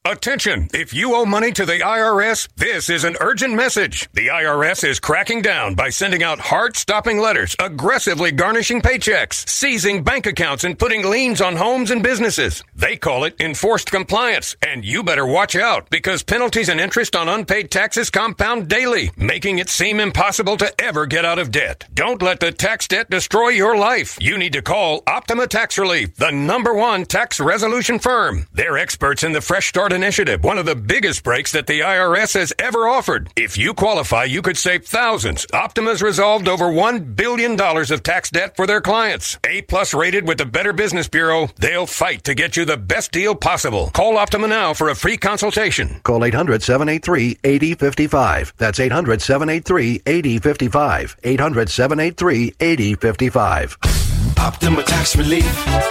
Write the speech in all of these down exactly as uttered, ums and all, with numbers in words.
Attention! If you owe money to the I R S, this is an urgent message. The I R S is cracking down by sending out heart-stopping letters, aggressively garnishing paychecks, seizing bank accounts, and putting liens on homes and businesses. They call it enforced compliance, and you better watch out because penalties and interest on unpaid taxes compound daily, making it seem impossible to ever get out of debt. Don't let the tax debt destroy your life. You need to call Optima Tax Relief, the number one tax resolution firm. They're experts in the Fresh Start Initiative, one of the biggest breaks that the I R S has ever offered. If you qualify, you could save thousands. Optima's resolved over one billion dollars of tax debt for their clients. A-plus rated with the Better Business Bureau, they'll fight to get you the best deal possible. Call Optima now for a free consultation. Call eight hundred, seven eight three, eight zero five five. That's eight hundred, seven eight three, eight zero five five. eight hundred, seven eight three, eight zero five five. Optima Tax Relief.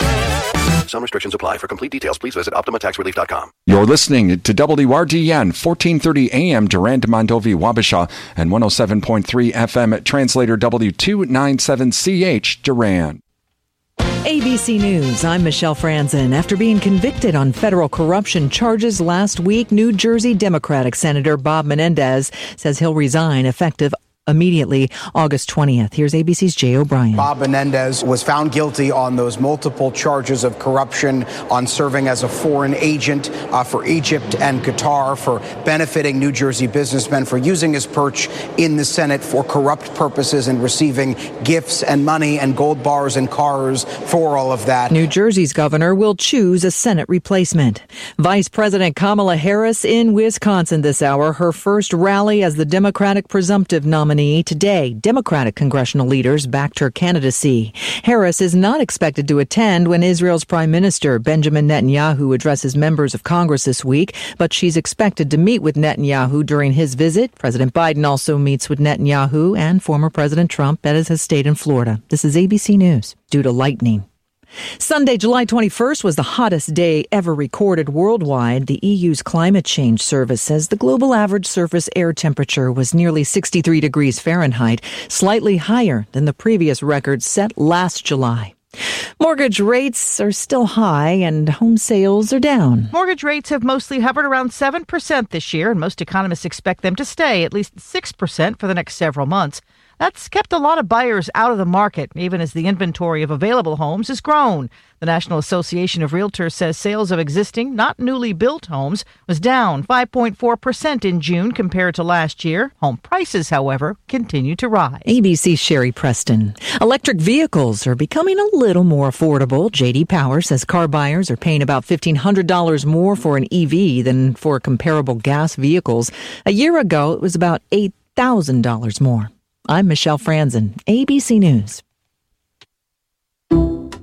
Some restrictions apply. For complete details, please visit optima tax relief dot com. You're listening to W R D N, fourteen thirty A M, Durand, Mondovi, Wabasha, and one oh seven point three F M at Translator W two ninety-seven C H, Durand. A B C News, I'm Michelle Franzen. After being convicted on federal corruption charges last week, New Jersey Democratic Senator Bob Menendez says he'll resign effective immediately August twentieth. Here's A B C's Jay O'Brien. Bob Menendez was found guilty on those multiple charges of corruption, on serving as a foreign agent uh, for Egypt and Qatar, for benefiting New Jersey businessmen, for using his perch in the Senate for corrupt purposes and receiving gifts and money and gold bars and cars for all of that. New Jersey's governor will choose a Senate replacement. Vice President Kamala Harris in Wisconsin this hour, her first rally as the Democratic presumptive nominee. Today, Democratic congressional leaders backed her candidacy. Harris is not expected to attend when Israel's Prime Minister Benjamin Netanyahu addresses members of Congress this week, but she's expected to meet with Netanyahu during his visit. President Biden also meets with Netanyahu and former President Trump at his estate in Florida. This is A B C News. Due to lightning. Sunday, July twenty-first, was the hottest day ever recorded worldwide. The E U's climate change service says the global average surface air temperature was nearly sixty-three degrees Fahrenheit, slightly higher than the previous record set last July. Mortgage rates are still high and home sales are down. Mortgage rates have mostly hovered around seven percent this year, and most economists expect them to stay at least six percent for the next several months. That's kept a lot of buyers out of the market, even as the inventory of available homes has grown. The National Association of Realtors says sales of existing, not newly built homes was down five point four percent in June compared to last year. Home prices, however, continue to rise. A B C's Sherry Preston. Electric vehicles are becoming a little more affordable. J D Power says car buyers are paying about fifteen hundred dollars more for an E V than for comparable gas vehicles. A year ago, it was about eight thousand dollars more. I'm Michelle Franzen, A B C News. I'm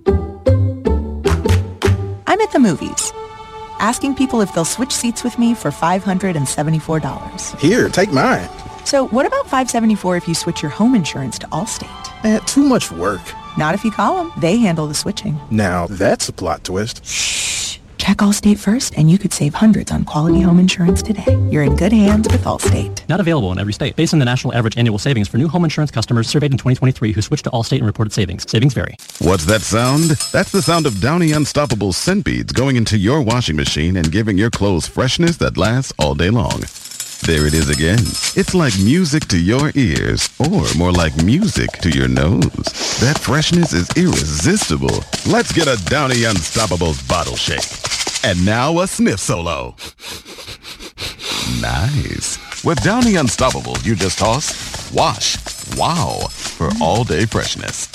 at the movies, asking people if they'll switch seats with me for five hundred seventy-four dollars. Here, take mine. So what about five hundred seventy-four dollars if you switch your home insurance to Allstate? Eh, too much work. Not if you call them. They handle the switching. Now, that's a plot twist. Shh. Check Allstate first, and you could save hundreds on quality home insurance today. You're in good hands with Allstate. Not available in every state. Based on the national average annual savings for new home insurance customers surveyed in twenty twenty-three who switched to Allstate and reported savings. Savings vary. What's that sound? That's the sound of Downy Unstoppable scent beads going into your washing machine and giving your clothes freshness that lasts all day long. There it is again. It's like music to your ears, or more like music to your nose. That freshness is irresistible. Let's get a Downy Unstoppables bottle shake. And now a sniff solo. Nice. With Downy Unstoppables, you just toss, wash, wow, for all-day freshness.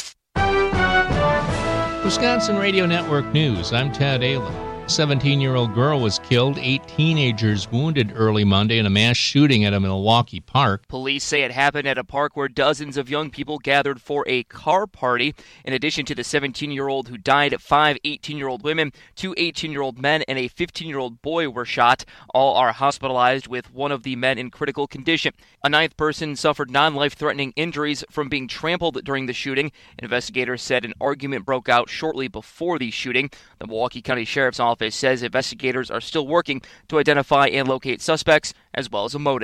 Wisconsin Radio Network News, I'm Ted Ayla. A seventeen-year-old girl was killed, eight teenagers wounded early Monday in a mass shooting at a Milwaukee park. Police say it happened at a park where dozens of young people gathered for a car party. In addition to the seventeen-year-old who died, five eighteen-year-old women, two eighteen-year-old men, and a fifteen-year-old boy were shot. All are hospitalized, with one of the men in critical condition. A ninth person suffered non-life-threatening injuries from being trampled during the shooting. Investigators said an argument broke out shortly before the shooting. The Milwaukee County Sheriff's Office says investigators are still working to identify and locate suspects as well as a motive.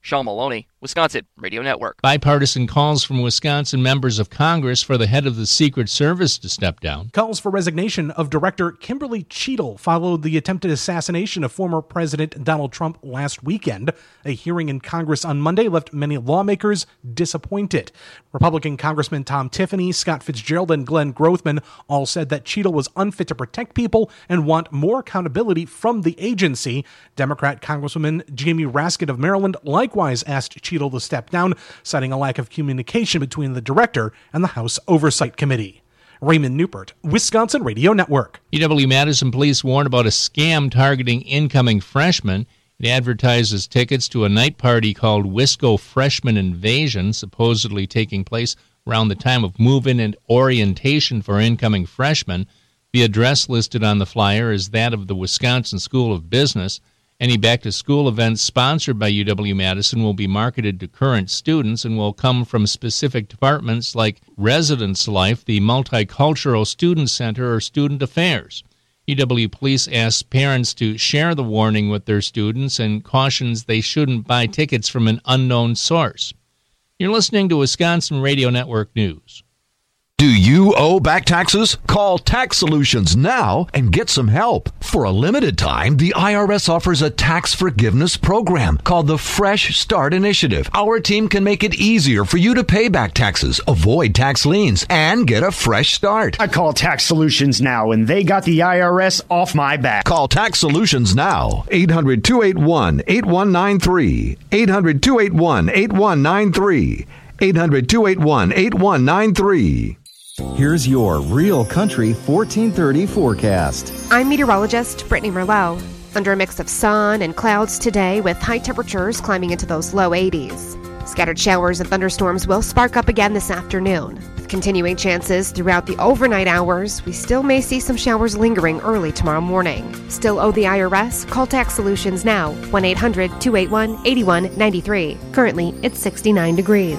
Sean Maloney, Wisconsin Radio Network. Bipartisan calls from Wisconsin members of Congress for the head of the Secret Service to step down. Calls for resignation of Director Kimberly Cheadle followed the attempted assassination of former President Donald Trump last weekend. A hearing in Congress on Monday left many lawmakers disappointed. Republican Congressman Tom Tiffany, Scott Fitzgerald, and Glenn Grothman all said that Cheadle was unfit to protect people and want more accountability from the agency. Democrat Congresswoman Jamie Raskin of Maryland likewise asked Cheadle to step down, citing a lack of communication between the director and the House Oversight Committee. Raymond Newport, Wisconsin Radio Network. U W-Madison police warned about a scam targeting incoming freshmen. It advertises tickets to a night party called Wisco Freshman Invasion, supposedly taking place around the time of move-in and orientation for incoming freshmen. The address listed on the flyer is that of the Wisconsin School of Business. Any back-to-school events sponsored by U W-Madison will be marketed to current students and will come from specific departments like Residence Life, the Multicultural Student Center, or Student Affairs. U W Police asks parents to share the warning with their students and cautions they shouldn't buy tickets from an unknown source. You're listening to Wisconsin Radio Network News. Do you owe back taxes? Call Tax Solutions now and get some help. For a limited time, the I R S offers a tax forgiveness program called the Fresh Start Initiative. Our team can make it easier for you to pay back taxes, avoid tax liens, and get a fresh start. I call Tax Solutions now, and they got the I R S off my back. Call Tax Solutions now. eight hundred, two eight one, eight one nine three. eight hundred, two eight one, eight one nine three. eight hundred, two eight one, eight one nine three. Here's your Real Country fourteen thirty forecast. I'm meteorologist Brittany Merlot. Under a mix of sun and clouds today with high temperatures climbing into those low eighties. Scattered showers and thunderstorms will spark up again this afternoon. With continuing chances throughout the overnight hours, we still may see some showers lingering early tomorrow morning. Still owe the I R S? Call Tax Solutions now, one eight hundred, two eight one, eight one nine three. Currently, it's sixty-nine degrees.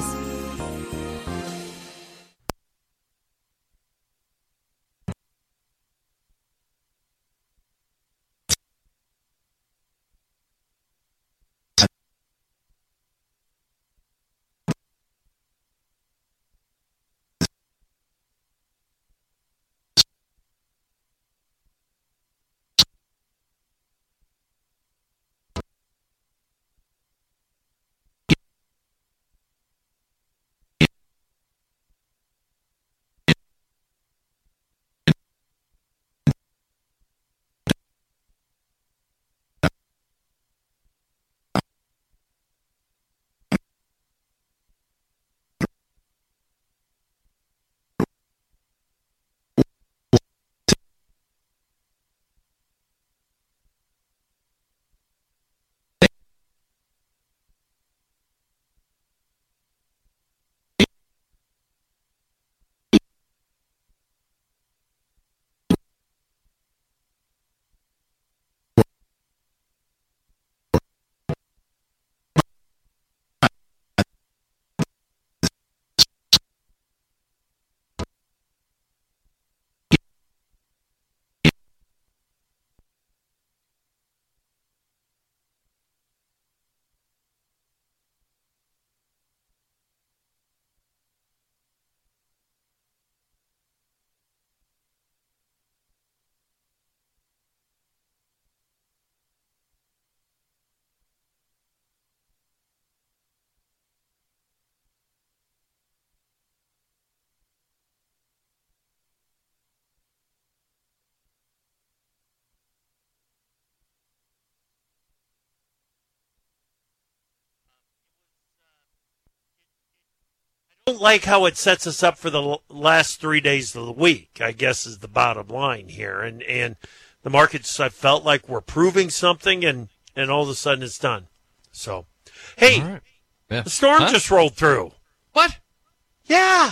I don't like how it sets us up for the last three days of the week, I guess, is the bottom line here. And and the markets, I felt like we're proving something, and, and all of a sudden it's done. So, hey, right. yeah. the storm huh? just rolled through. What? Yeah.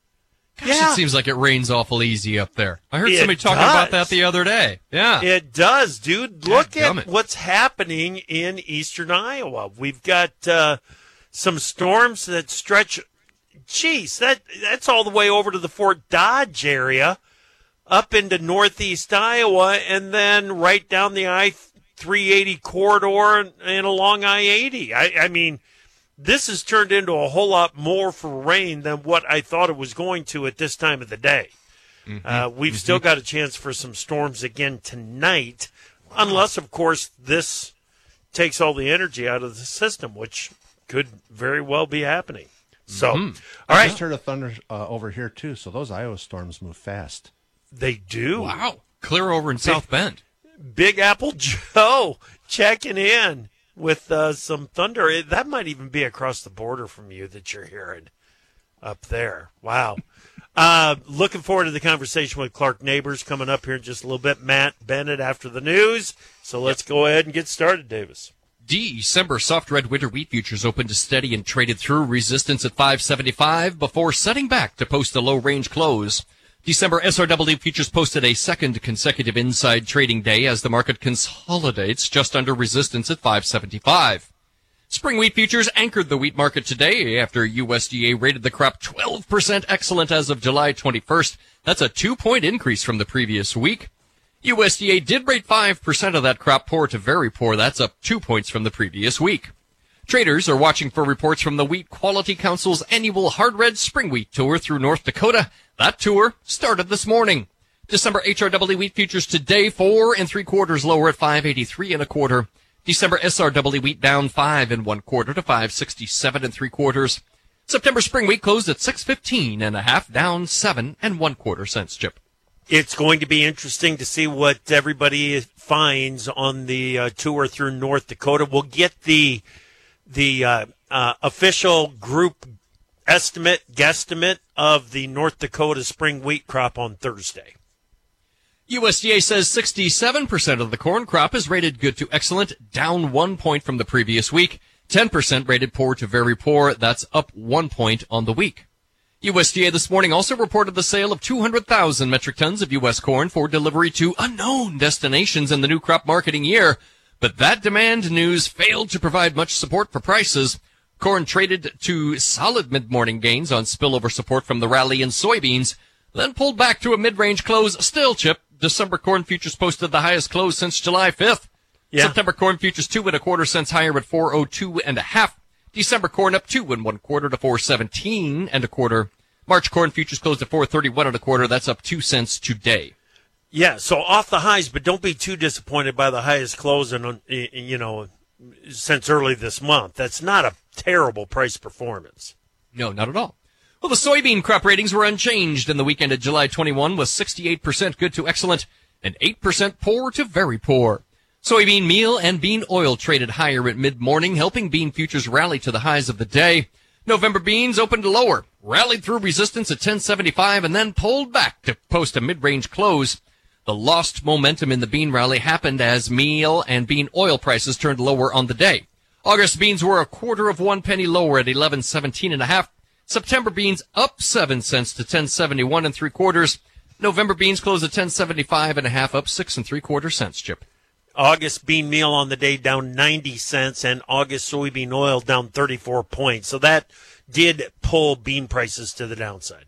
Gosh, yeah. It seems like it rains awful easy up there. I heard it somebody talking does. about that the other day. Yeah. It does, dude. Look God, at what's happening in eastern Iowa. We've got uh, some storms that stretch... Geez, that that's all the way over to the Fort Dodge area, up into northeast Iowa, and then right down the I three eighty corridor and, and along I eighty. I, I mean, this has turned into a whole lot more for rain than what I thought it was going to at this time of the day. Mm-hmm. Uh, we've mm-hmm. still got a chance for some storms again tonight, wow. unless, of course, this takes all the energy out of the system, which could very well be happening. So, mm-hmm. all I right. just heard a thunder uh, over here, too, so those Iowa storms move fast. They do. Wow. Clear over in Big, South Bend. Big Apple Joe checking in with uh, some thunder. That might even be across the border from you that you're hearing up there. Wow. Uh, looking forward to the conversation with Clark Neighbors coming up here in just a little bit. Matt Bennett after the news. So let's go ahead and get started, Davis. December soft red winter wheat futures opened steady and traded through resistance at five seventy-five before setting back to post a low-range close. December S R W futures posted a second consecutive inside trading day as the market consolidates just under resistance at five seventy-five. Spring wheat futures anchored the wheat market today after U S D A rated the crop twelve percent excellent as of July twenty-first. That's a two-point increase from the previous week. U S D A did rate five percent of that crop poor to very poor. That's up two points from the previous week. Traders are watching for reports from the Wheat Quality Council's annual Hard Red Spring Wheat Tour through North Dakota. That tour started this morning. December H R W wheat futures today four and three quarters lower at five eighty-three and a quarter. December S R W wheat down five and one quarter to five sixty-seven and three quarters. September spring wheat closed at six fifteen and a half, down seven and one quarter cents. Chip. It's going to be interesting to see what everybody finds on the uh, tour through North Dakota. We'll get the the uh, uh, official group estimate, guesstimate of the North Dakota spring wheat crop on Thursday. U S D A says sixty-seven percent of the corn crop is rated good to excellent, down one point from the previous week. ten percent rated poor to very poor. That's up one point on the week. U S D A this morning also reported the sale of two hundred thousand metric tons of U S corn for delivery to unknown destinations in the new crop marketing year. But that demand news failed to provide much support for prices. Corn traded to solid mid-morning gains on spillover support from the rally in soybeans, then pulled back to a mid-range close. Still, Chip, December corn futures posted the highest close since July fifth. Yeah. September corn futures two and a quarter cents higher at four oh two and a half. December corn up two and one quarter to four seventeen and a quarter. March corn futures closed at four thirty-one and a quarter. That's up two cents today. Yeah, so off the highs, but don't be too disappointed by the highest close in, you know, since early this month. That's not a terrible price performance. No, not at all. Well, the soybean crop ratings were unchanged in the weekend of July twenty-first, with sixty-eight percent good to excellent and eight percent poor to very poor. Soybean meal and bean oil traded higher at mid-morning, helping bean futures rally to the highs of the day. November beans opened lower, rallied through resistance at ten seventy-five, and then pulled back to post a mid-range close. The lost momentum in the bean rally happened as meal and bean oil prices turned lower on the day. August beans were a quarter of one penny lower at eleven seventeen and a half. September beans up seven cents to ten seventy-one and three quarters. November beans closed at ten seventy-five and a half, up six and three quarter cents. Chip. August bean meal on the day down ninety cents, and August soybean oil down thirty-four points. So that did pull bean prices to the downside.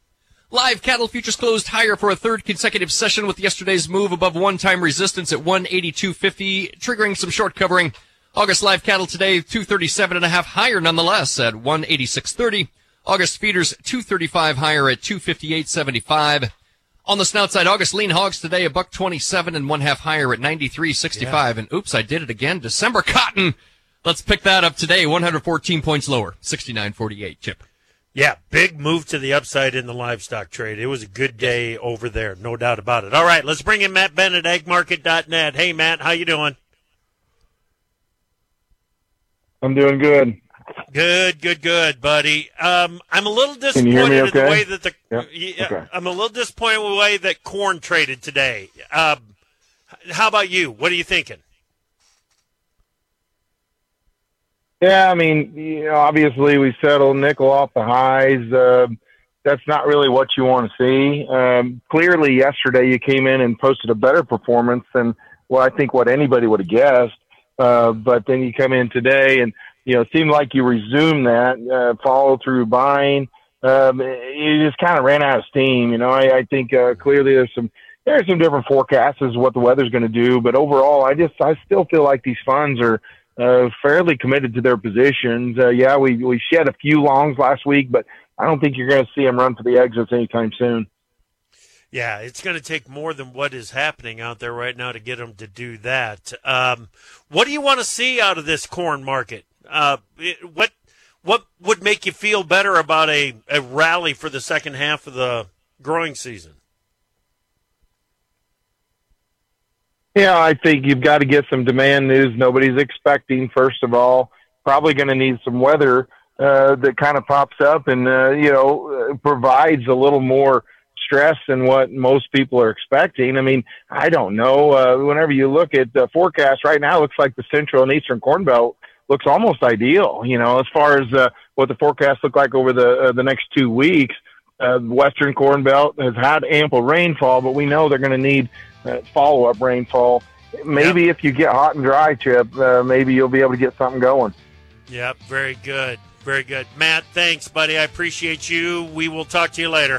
Live cattle futures closed higher for a third consecutive session, with yesterday's move above one-time resistance at one eighty-two fifty, triggering some short covering. August live cattle today two thirty-seven and a half higher nonetheless at one eighty-six thirty. August feeders two thirty-five higher at two fifty-eight seventy-five. On the snout side, August lean hogs today a buck twenty-seven and one half higher at ninety-three sixty-five. Yeah. And oops, I did it again. December cotton. Let's pick that up today. one hundred fourteen points lower, sixty-nine forty-eight. Chip. Yeah, big move to the upside in the livestock trade. It was a good day over there, no doubt about it. All right, let's bring in Matt Bennett, ag market dot net. Hey, Matt, how you doing? I'm doing good. Good, good, good, buddy. Um, I'm a little disappointed Can you hear me okay? in the way that the yep. yeah, okay. I'm a little disappointed with the way that corn traded today. Um, how about you? What are you thinking? Yeah, I mean, you know, obviously we settled nickel off the highs. Uh, that's not really what you want to see. Um, clearly, yesterday you came in and posted a better performance than well, I think what anybody would have guessed. Uh, but then you come in today and you know, it seemed like you resumed that, uh, follow through buying. Um, you just kind of ran out of steam. You know, I, I think, uh, clearly there's some, there's some different forecasts as to what the weather's going to do, but overall, I just, I still feel like these funds are, uh, fairly committed to their positions. Uh, yeah, we, we shed a few longs last week, but I don't think you're going to see them run for the exits anytime soon. Yeah, it's going to take more than what is happening out there right now to get them to do that. Um, what do you want to see out of this corn market? Uh, it, what what would make you feel better about a, a rally for the second half of the growing season? Yeah, I think you've got to get some demand news nobody's expecting, first of all. Probably going to need some weather uh, that kind of pops up and, uh, you know, uh, provides a little more stress than what most people are expecting. I mean, I don't know. Uh, whenever you look at the forecast right now, it looks like the Central and Eastern Corn Belt looks almost ideal, you know, as far as uh, what the forecast look like over the uh, the next two weeks. Uh, the Western Corn Belt has had ample rainfall, but we know they're going to need uh, follow-up rainfall. Maybe yep. if you get hot and dry, Chip, uh, maybe you'll be able to get something going. Yep, very good. Very good. Matt, thanks, buddy. I appreciate you. We will talk to you later.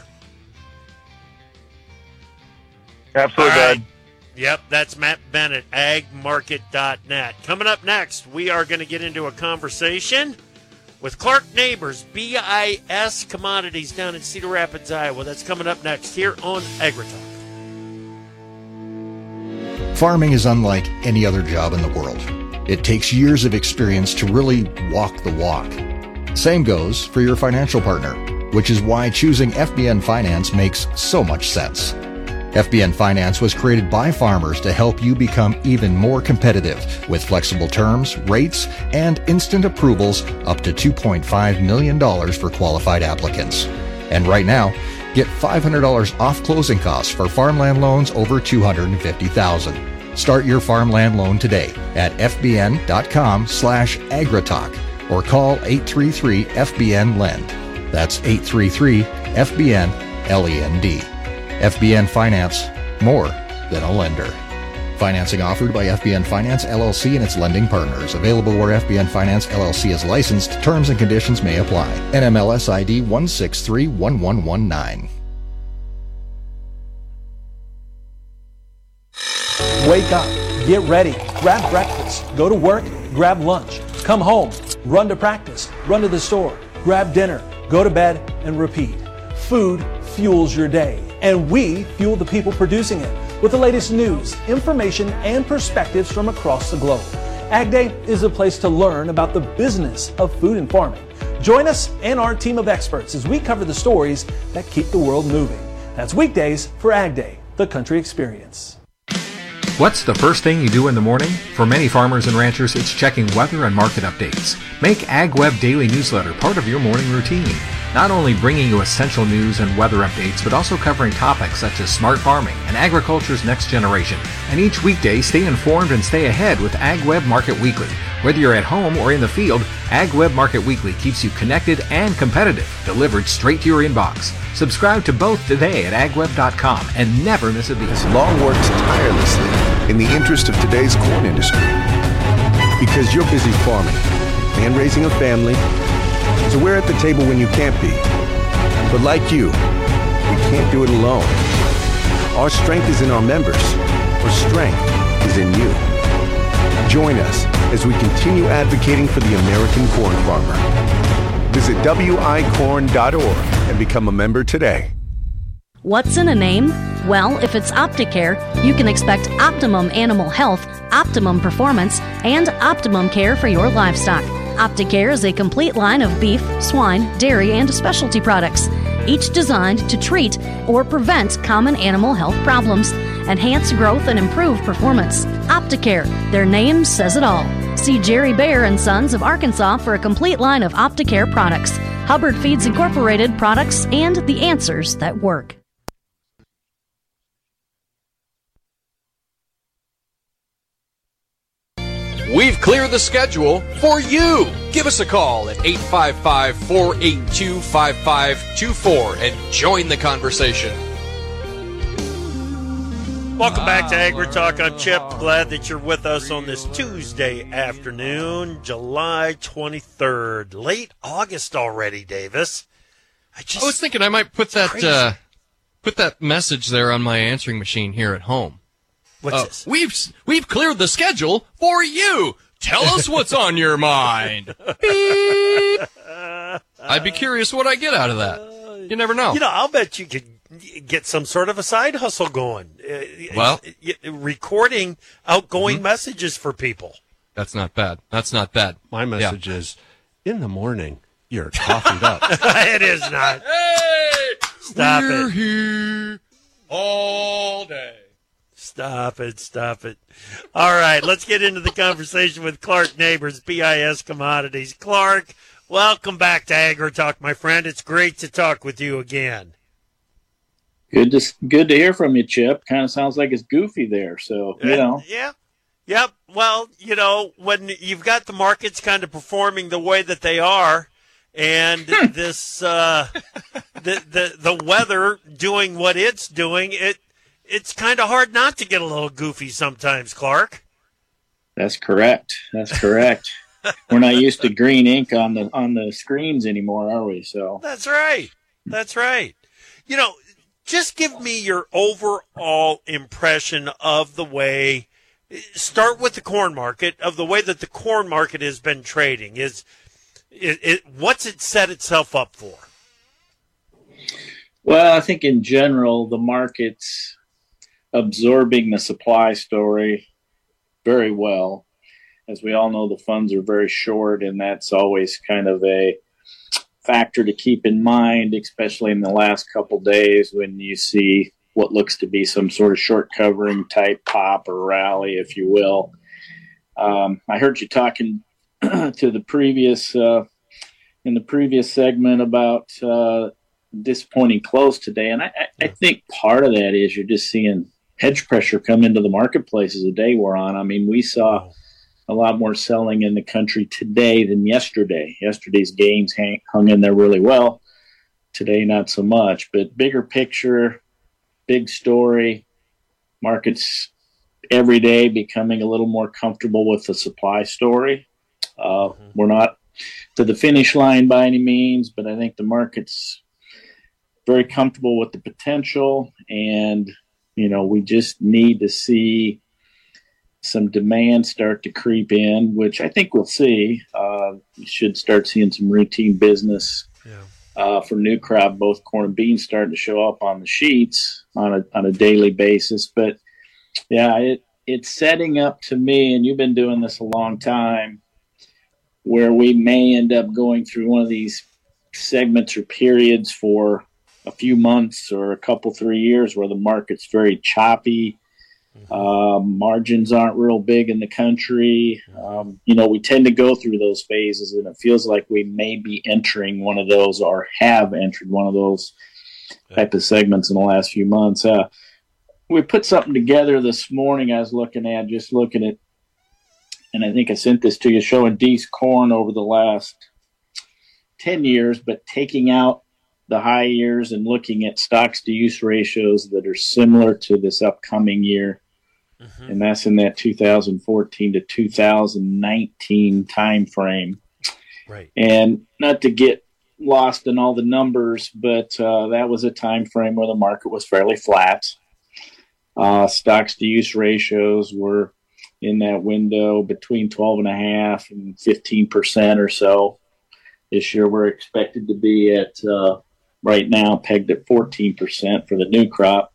Absolutely, right. bud. Yep, that's Matt Bennett, ag market dot net. Coming up next, we are going to get into a conversation with Clark Neighbors, B I S Commodities down in Cedar Rapids, Iowa. That's coming up next here on AgriTalk. Farming is unlike any other job in the world. It takes years of experience to really walk the walk. Same goes for your financial partner, which is why choosing F B N Finance makes so much sense. F B N Finance was created by farmers to help you become even more competitive with flexible terms, rates, and instant approvals up to two point five million dollars for qualified applicants. And right now, get five hundred dollars off closing costs for farmland loans over two hundred fifty thousand dollars. Start your farmland loan today at fbn.com slash agritalk or call eight three three F B N Lend. That's eight three three F B N L E N D. F B N Finance, more than a lender. Financing offered by F B N Finance, L L C and its lending partners. Available where F B N Finance, L L C is licensed. Terms and conditions may apply. N M L S I D one six three one one one nine. Wake up, get ready, grab breakfast, go to work, grab lunch, come home, run to practice, run to the store, grab dinner, go to bed, and repeat. Food fuels your day, and we fuel the people producing it with the latest news, information, and perspectives from across the globe. Ag Day is a place to learn about the business of food and farming. Join us and our team of experts as we cover the stories that keep the world moving. That's weekdays for Ag Day, the country experience. What's the first thing you do in the morning? For many farmers and ranchers, it's checking weather and market updates. Make AgWeb Daily Newsletter part of your morning routine. Not only bringing you essential news and weather updates, but also covering topics such as smart farming and agriculture's next generation. And each weekday, stay informed and stay ahead with AgWeb Market Weekly. Whether you're at home or in the field, AgWeb Market Weekly keeps you connected and competitive, delivered straight to your inbox. Subscribe to both today at ag web dot com and never miss a beat. Has long worked tirelessly in the interest of today's corn industry. Because you're busy farming and raising a family, so we're at the table when you can't be. But like you, we can't do it alone. Our strength is in our members. Our strength is in you. Join us as we continue advocating for the American corn farmer. Visit W I corn dot org and become a member today. What's in a name? Well, if it's Opticare, you can expect optimum animal health, optimum performance, and optimum care for your livestock. Opticare is a complete line of beef, swine, dairy, and specialty products, each designed to treat or prevent common animal health problems, enhance growth, and improve performance. Opticare, their name says it all. See Jerry Bayer and Sons of Arkansas for a complete line of Opticare products, Hubbard Feeds Incorporated products, and the answers that work. We've cleared the schedule for you. Give us a call at eight five five, four eight two, five five two four and join the conversation. Welcome back to AgriTalk. I'm Chip. Glad that you're with us on this Tuesday afternoon, July twenty-third. Late August already, Davis. I, just, I was thinking I might put that uh, put that message there on my answering machine here at home. What's uh, this? We've we've cleared the schedule for you. Tell us what's on your mind. Beep. I'd be curious what I get out of that. You never know. You know, I'll bet you could get some sort of a side hustle going. Uh, Well, recording outgoing mm-hmm. messages for people. That's not bad. That's not bad. My message Yeah. is, in the morning, you're coffeeed up. It is not. Hey! Stop We're it. here all day. Stop it, stop it. All right, let's get into the conversation with Clark Neighbors, B I S Commodities. Clark, welcome back to Agri Talk, my friend. It's great to talk with you again. Good to good to hear from you, Chip. Kind of sounds like it's goofy there, so you know. Yeah. Yep. Well, you know, when you've got the markets kind of performing the way that they are, and this uh, the the the weather doing what it's doing, it it's kind of hard not to get a little goofy sometimes, Clark. That's correct. That's correct. We're not used to green ink on the on the screens anymore, are we? So That's right. That's right. You know, just give me your overall impression of the way. Start with the corn market, of the way that the corn market has been trading. Is it, it what's it set itself up for? Well, I think in general, the market's absorbing the supply story very well. As we all know, the funds are very short, and that's always kind of a factor to keep in mind, especially in the last couple days when you see what looks to be some sort of short covering type pop or rally, if you will. Um, I heard you talking to the previous uh, in the previous segment about uh, disappointing close today, and I, I think part of that is you're just seeing hedge pressure come into the marketplace as the day we're on. I mean, we saw a lot more selling in the country today than yesterday. Yesterday's gains hang, hung in there really well. Today, not so much. But bigger picture, big story, markets every day becoming a little more comfortable with the supply story. Uh, mm-hmm. We're not to the finish line by any means, but I think the market's very comfortable with the potential. And, you know, we just need to see some demand start to creep in, which I think we'll see. Uh, we should start seeing some routine business yeah. uh, for new crop, both corn and beans starting to show up on the sheets on a on a daily basis. But yeah, it it's setting up to me, and you've been doing this a long time, where we may end up going through one of these segments or periods for a few months or a couple, three years where the market's very choppy. Uh, margins aren't real big in the country. Um, you know, we tend to go through those phases, and it feels like we may be entering one of those or have entered one of those type of segments in the last few months. Uh, we put something together this morning I was looking at, just looking at, and I think I sent this to you, showing D's corn over the last ten years, but taking out the high years and looking at stocks to use ratios that are similar to this upcoming year. Mm-hmm. And that's in that two thousand fourteen to two thousand nineteen time frame. Right. And not to get lost in all the numbers, but uh, that was a time frame where the market was fairly flat. Uh, stocks to use ratios were in that window between twelve and a half and fifteen percent or so. This year we're expected to be at uh, right now pegged at fourteen percent for the new crop.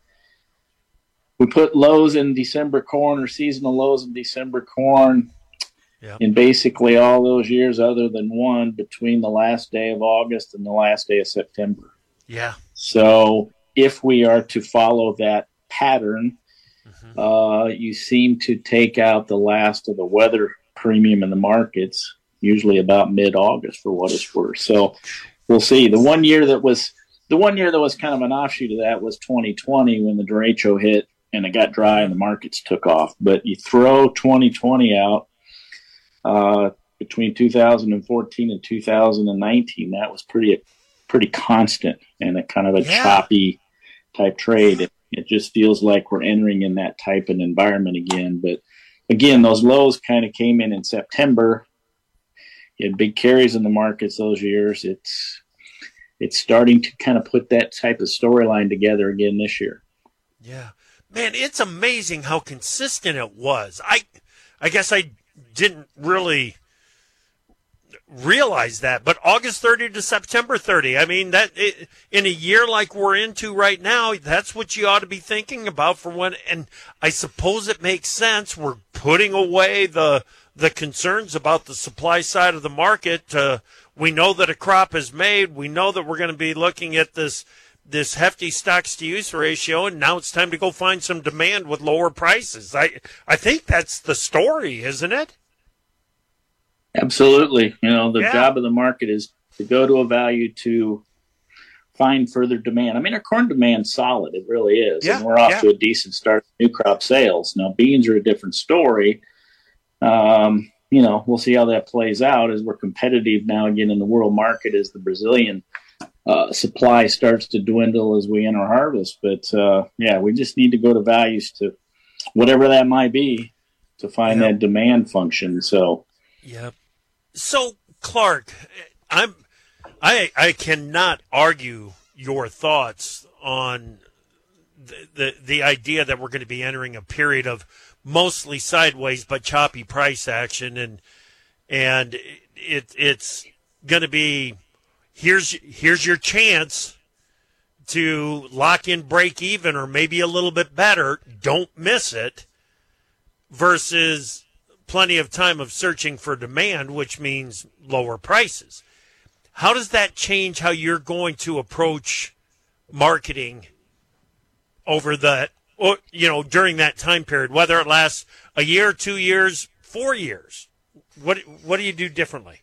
We put lows in December corn, or seasonal lows in December corn, yep. in basically all those years other than one, between the last day of August and the last day of September. Yeah. So if we are to follow that pattern, mm-hmm. uh, you seem to take out the last of the weather premium in the markets, usually about mid-August for what it's worth. So we'll see. The one year that was the one year that was kind of an offshoot of that was twenty twenty, when the derecho hit and it got dry and the markets took off. But you throw twenty twenty out, uh, between two thousand fourteen and two thousand nineteen, that was pretty pretty constant and a kind of a yeah. choppy type trade. It, it just feels like we're entering in that type of environment again. But again, those lows kind of came in in September. You had big carries in the markets those years. It's it's starting to kind of put that type of storyline together again this year. Yeah. Man, it's amazing how consistent it was. I I guess I didn't really realize that. But August thirtieth to September thirtieth, I mean, that it, in a year like we're into right now, that's what you ought to be thinking about for when. And I suppose it makes sense. We're putting away the the concerns about the supply side of the market. Uh, we know that a crop is made. We know that we're going to be looking at this this hefty stocks to use ratio, and now it's time to go find some demand with lower prices. I I think that's the story, isn't it? Absolutely. You know, the Yeah. job of the market is to go to a value to find further demand. I mean, our corn demand's solid. It really is. Yeah, And we're off yeah. to a decent start with new crop sales. Now, beans are a different story. Um, you know, we'll see how that plays out as we're competitive now again in the world market as the Brazilian uh, supply starts to dwindle as we enter harvest. But, uh, yeah, we just need to go to values to whatever that might be to find Yeah. that demand function. So, Yep. So, Clark, I'm I I cannot argue your thoughts on the, the the idea that we're going to be entering a period of mostly sideways but choppy price action, and and it it's going to be here's here's your chance to lock in break even or maybe a little bit better. Don't miss it. Versus plenty of time of searching for demand, which means lower prices. How does that change how you're going to approach marketing over that, or, you know, during that time period, whether it lasts a year, two years, four years? What what do you do differently?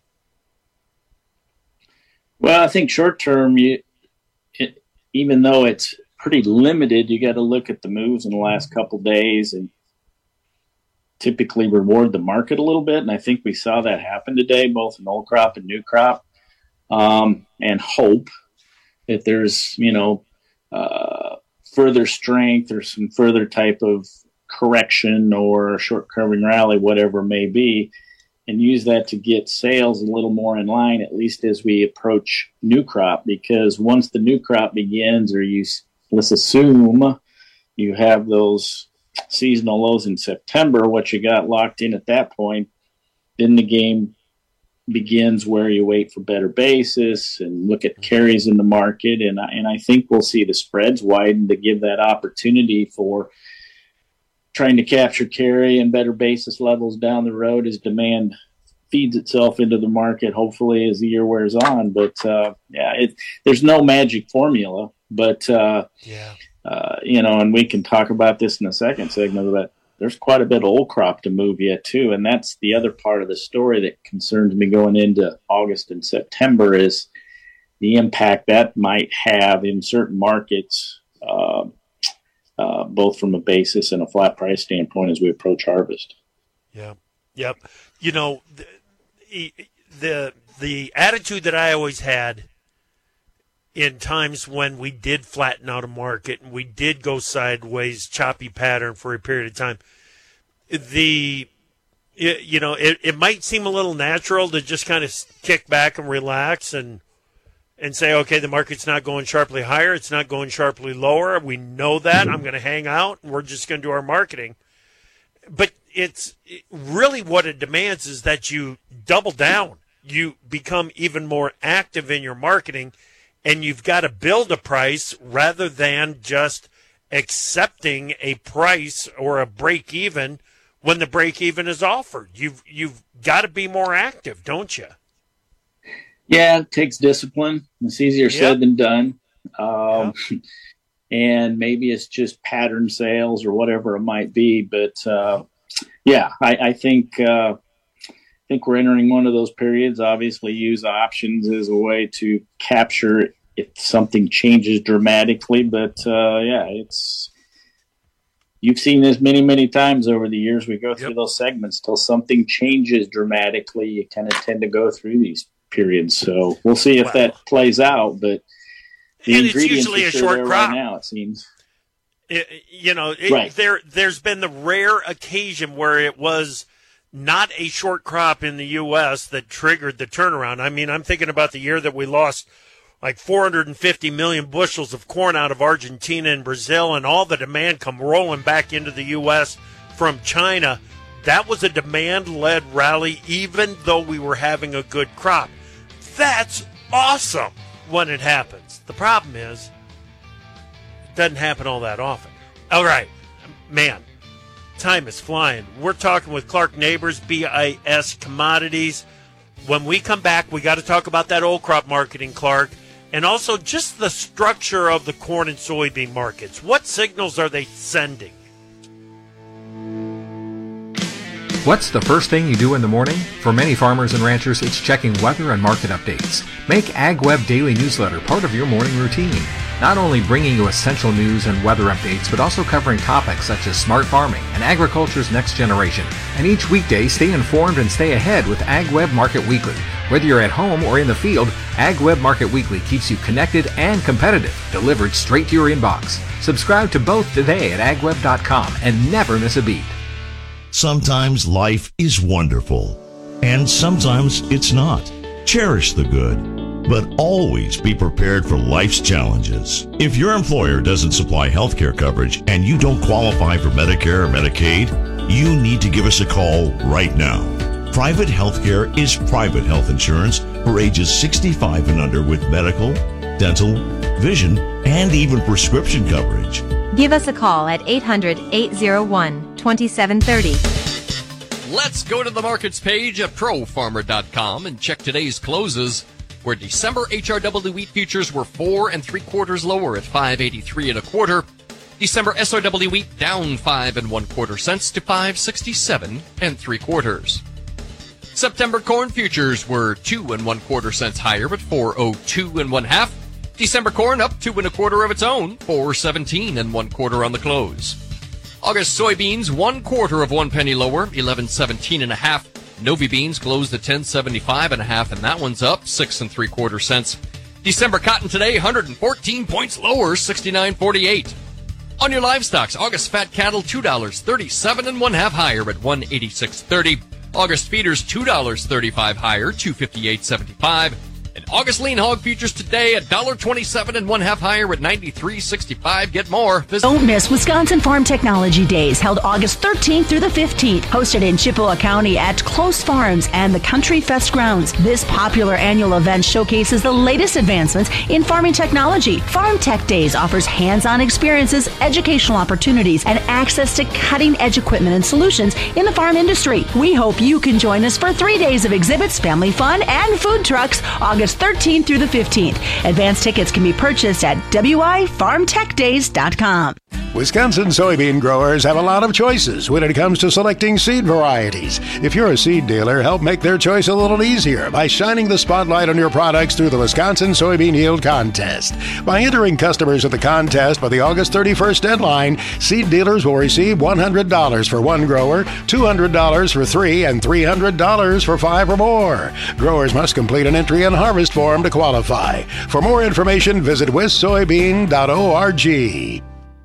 well, I think short term, you, it, even though it's pretty limited, you got to look at the moves in the last couple days and typically reward the market a little bit. And I think we saw that happen today, both in old crop and new crop, um, and hope that there's, you know, uh, further strength or some further type of correction or short covering rally, whatever it may be, and use that to get sales a little more in line, at least as we approach new crop. Because once the new crop begins, or you, let's assume you have those seasonal lows in September, what you got locked in at that point, then the game begins where you wait for better basis and look at carries in the market. And I, and I think we'll see the spreads widen to give that opportunity for trying to capture carry and better basis levels down the road as demand feeds itself into the market, hopefully as the year wears on. But uh, yeah, it, there's no magic formula, but uh, yeah. Uh, you know, and we can talk about this in the second segment, but there's quite a bit of old crop to move yet too. And that's the other part of the story that concerns me going into August and September is the impact that might have in certain markets, uh, uh, both from a basis and a flat price standpoint as we approach harvest. Yeah. Yep. You know, the, the, the attitude that I always had in times when we did flatten out a market and we did go sideways, choppy pattern for a period of time, the, you know, it, it might seem a little natural to just kind of kick back and relax and and say, okay, the market's not going sharply higher, it's not going sharply lower. We know that. I'm going to hang out and we're just going to do our marketing. But it's it, really what it demands is that you double down. You become even more active in your marketing. And you've got to build a price rather than just accepting a price or a break even when the break even is offered. You've you've got to be more active, don't you? Yeah, it takes discipline. It's easier Yep. said than done. Um, and maybe it's just pattern sales or whatever it might be. But uh, yeah, I, I think uh, I think we're entering one of those periods. Obviously, use options as a way to capture if something changes dramatically. But uh, yeah, it's you've seen this many, many times over the years. We go through yep. those segments till something changes dramatically. You kind of tend to go through these periods. So we'll see if wow. that plays out. But the and it's ingredients usually are a sure short there crop. Right now, it seems. It, you know, it, right. there there's been the rare occasion where it was not a short crop in the U S that triggered the turnaround. I mean, I'm thinking about the year that we lost like four hundred fifty million bushels of corn out of Argentina and Brazil, and all the demand come rolling back into the U S from China. that was a demand-led rally even though we were having a good crop. That's awesome when it happens. The problem is it doesn't happen all that often. All right, man, time is flying. We're talking with Clark Neighbors, B I S Commodities. When we come back, we got to talk about that old crop marketing, Clark, and also just the structure of the corn and soybean markets. What signals are they sending? What's the first thing you do in the morning? For many farmers and ranchers, it's checking weather and market updates. Make AgWeb Daily Newsletter part of your morning routine. Not only bringing you essential news and weather updates, but also covering topics such as smart farming and agriculture's next generation. And each weekday, stay informed and stay ahead with AgWeb Market Weekly. Whether you're at home or in the field, AgWeb Market Weekly keeps you connected and competitive, delivered straight to your inbox. Subscribe to both today at ag web dot com and never miss a beat. Sometimes life is wonderful, and sometimes it's not. Cherish the good, but always be prepared for life's challenges. If your employer doesn't supply health care coverage and you don't qualify for Medicare or Medicaid, you need to give us a call right now. Private health care is private health insurance for ages sixty-five and under with medical, dental, vision, and even prescription coverage. Give us a call at eight hundred, eight oh one, two seven three oh. Let's go to the markets page at pro farmer dot com and check today's closes, where December H R W wheat futures were four and three quarters lower at five eighty-three and a quarter. December S R W wheat down five and one quarter cents to five sixty-seven and three quarters. September corn futures were two and one quarter cents higher at four oh two and one half. December corn up two and a quarter of its own, four seventeen and one quarter on the close. August soybeans one quarter of one penny lower, eleven seventeen and a half. Novi beans closed at ten seventy-five and a half, and that one's up six and three quarter cents. December cotton today one hundred fourteen points lower, sixty-nine forty-eight. On your livestocks, August fat cattle two dollars thirty-seven and one half higher at one eighty-six thirty. August feeders two dollars thirty-five higher, two fifty-eight seventy-five. And August lean hog futures today at one dollar twenty-seven and one half higher at ninety-three sixty-five. Get more. Visit- Don't miss Wisconsin Farm Technology Days, held August thirteenth through the fifteenth, hosted in Chippewa County at Close Farms and the Country Fest grounds. This popular annual event showcases the latest advancements in farming technology. Farm Tech Days offers hands-on experiences, educational opportunities, and access to cutting-edge equipment and solutions in the farm industry. We hope you can join us for three days of exhibits, family fun, and food trucks, August thirteenth through the fifteenth. Advance tickets can be purchased at w i farm tech days dot com. Wisconsin soybean growers have a lot of choices when it comes to selecting seed varieties. If you're a seed dealer, help make their choice a little easier by shining the spotlight on your products through the Wisconsin Soybean Yield Contest. By entering customers at the contest by the August thirty-first deadline, seed dealers will receive one hundred dollars for one grower, two hundred dollars for three, and three hundred dollars for five or more. Growers must complete an entry and harvest form to qualify. For more information, visit wis soybean dot org.